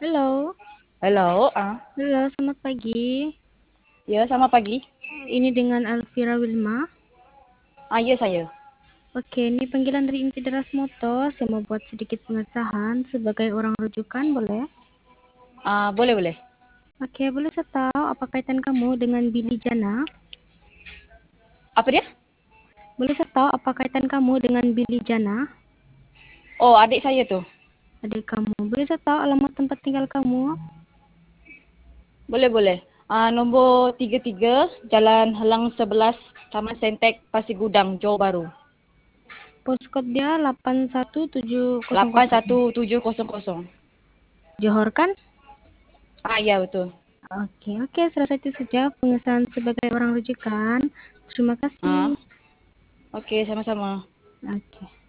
Halo, Halo, halo, selamat pagi. ya selamat pagi. Ini dengan Alvira Wilma. Iya saya. Oke, ini panggilan dari inti deras motor. Saya mau buat sedikit pengesahan sebagai orang rujukan, boleh? Boleh boleh. Oke, boleh saya tahu apa kaitan kamu dengan Billy Jana? Apa dia? Boleh saya tahu apa kaitan kamu dengan Billy Jana? Oh, adik saya tuh. Adik kamu. Boleh saya tahu alamat tempat tinggal kamu? Boleh boleh. Nombor 33 Jalan Halang 11 Taman Sentek Pasir Gudang, Johor Bahru. Postcode dia 81700. 81700. Johor kan? Iya betul. Oke, selesai itu saja pengesahan sebagai orang rujukan. Terima kasih. Ah, oke sama-sama. Oke.